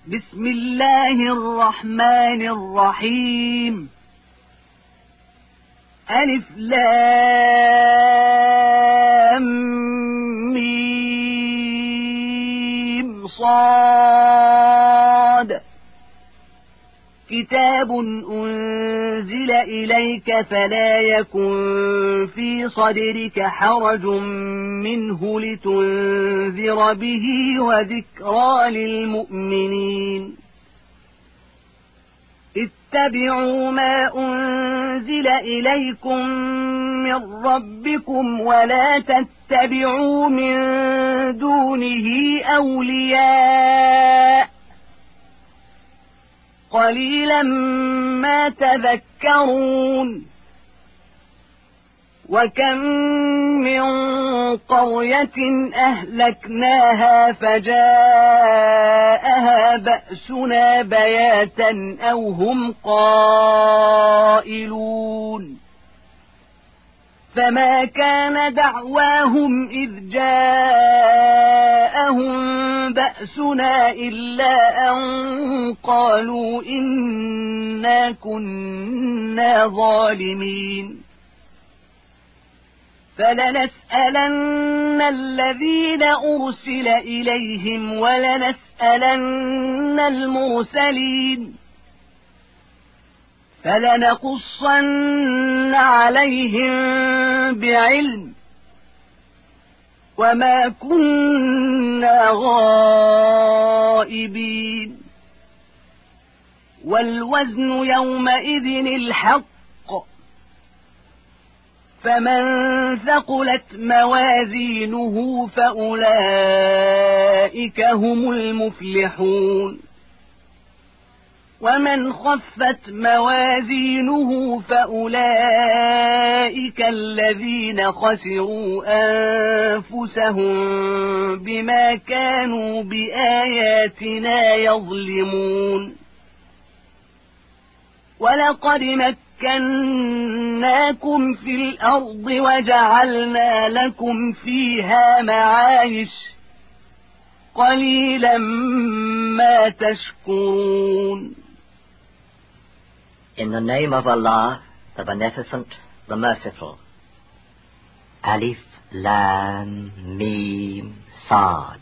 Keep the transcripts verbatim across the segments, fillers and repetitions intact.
بسم الله الرحمن الرحيم. ألف لام ميم صاد. كتاب أنزل إليك فلا يكن في صدرك حرج منه لتنذر به وذكرى للمؤمنين. اتبعوا ما أنزل إليكم من ربكم ولا تتبعوا من دونه أولياء قليلا ما تذكرون. وكم من قرية أهلكناها فجاءها بأسنا بياتا أو هم قائلون. فما كان دعواهم إذ جاءهم بأسنا إلا أن قالوا إنا كنا ظالمين. فلنسألن الذين أرسل إليهم ولنسألن المرسلين. فلنقصن عليهم بعلم وما كنا غائبين. والوزن يومئذ الحق. فمن ثقلت موازينه فأولئك هم المفلحون. ومن خفت موازينه فأولئك الذين خسروا أنفسهم بما كانوا بآياتنا يظلمون. ولقد مكناكم في الأرض وجعلنا لكم فيها معايش قليلا ما تشكرون. In the name of Allah, the Beneficent, the Merciful. Alif, Lam, Mim, Sad.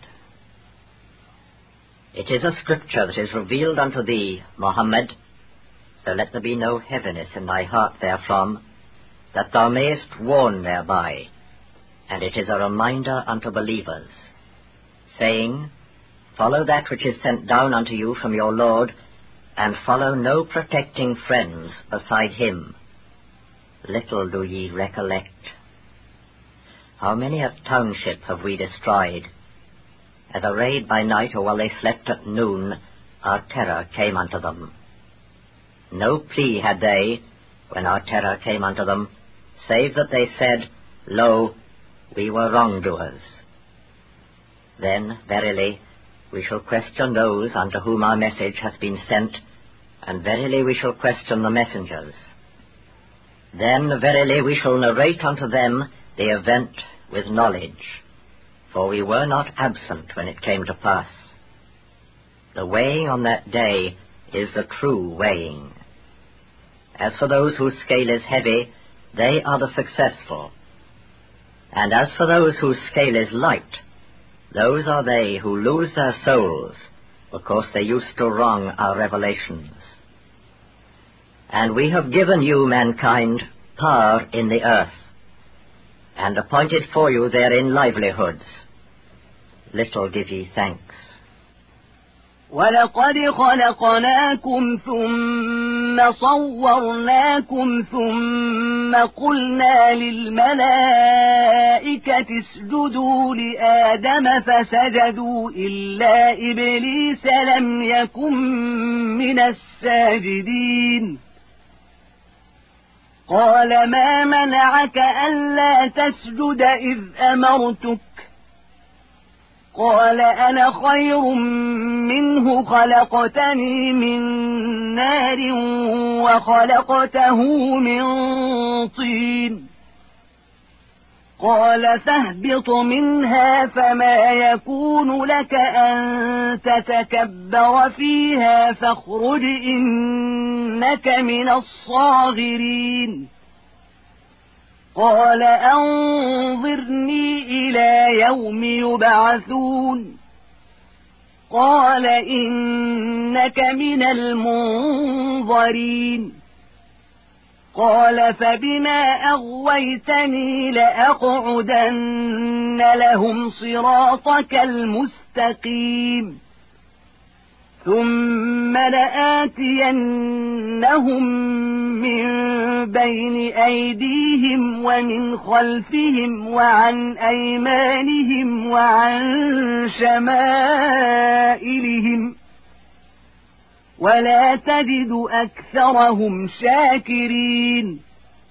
It is a scripture that is revealed unto thee, Muhammad, so let there be no heaviness in thy heart therefrom, that thou mayest warn thereby, and it is a reminder unto believers, saying, Follow that which is sent down unto you from your Lord, and follow no protecting friends beside him. Little do ye recollect. How many a township have we destroyed? As arrayed by night, or while they slept at noon, our terror came unto them. No plea had they, when our terror came unto them, save that they said, Lo, we were wrongdoers. Then, verily, we shall question those unto whom our message hath been sent, and verily we shall question the messengers. Then verily we shall narrate unto them the event with knowledge, for we were not absent when it came to pass. The weighing on that day is the true weighing. As for those whose scale is heavy, they are the successful. And as for those whose scale is light, those are they who lose their souls, because they used to wrong our revelations. And we have given you, mankind, power in the earth, and appointed for you therein livelihoods. Little give ye thanks. وَلَقَدْ خَلَقْنَاكُمْ ثُمَّ صَوَّرْنَاكُمْ ثُمَّ قُلْنَا لِلْمَلَائِكَةِ اسْجُدُوا لِآدَمَ فَسَجَدُوا إِلَّا إِبْلِيسَ لَمْ يَكُنْ مِنَ السَّاجِدِينَ. قَالَ مَا مَنَعَكَ أَلَّا تَسْجُدَ إِذْ أَمَرْتُكَ؟ قال أنا خير منه خلقتني من نار وخلقته من طين قال فاهبط منها فما يكون لك أن تتكبر فيها فاخرج إنك من الصاغرين قال أنظرني إلى يوم يبعثون قال إنك من المنظرين قال فبما أغويتني لأقعدن لهم صراطك المستقيم ثم لآتينهم من بين أيديهم ومن خلفهم وعن أيمانهم وعن شمائلهم ولا تجد أكثرهم شاكرين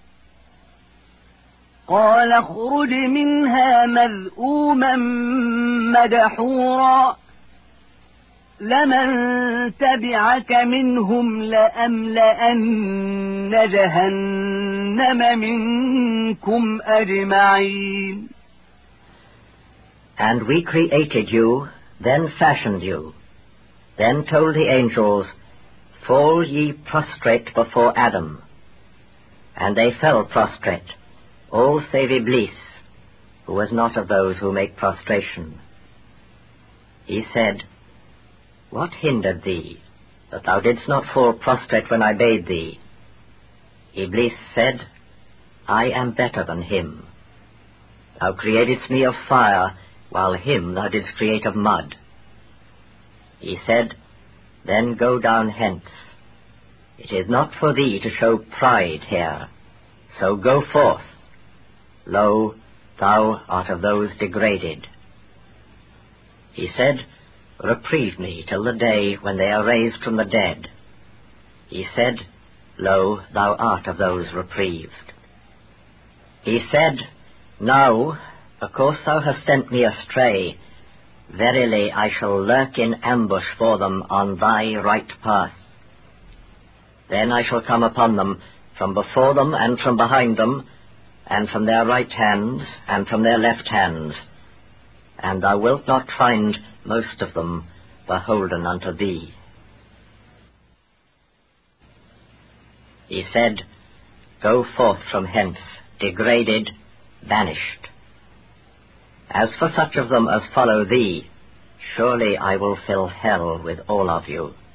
قال اخرج منها مذءوما مدحورا لمن تبعك منهم لأملأن جهنم منكم أجمعين. And we created you, then fashioned you, then told the angels, fall ye prostrate before Adam. And they fell prostrate, all save Iblis, who was not of those who make prostration. He said, what hindered thee, that thou didst not fall prostrate when I bade thee? Iblis said, I am better than him. Thou createdst me of fire, while him thou didst create of mud. He said, then go down hence. It is not for thee to show pride here, so go forth. Lo, thou art of those degraded. He said, reprieve me till the day when they are raised from the dead. He said, lo, thou art of those reprieved. He said, now, because thou hast sent me astray, verily I shall lurk in ambush for them on thy right path. Then I shall come upon them from before them and from behind them, and from their right hands and from their left hands, and thou wilt not find most of them beholden unto thee. He said, go forth from hence, degraded, banished. As for such of them as follow thee, surely I will fill hell with all of you.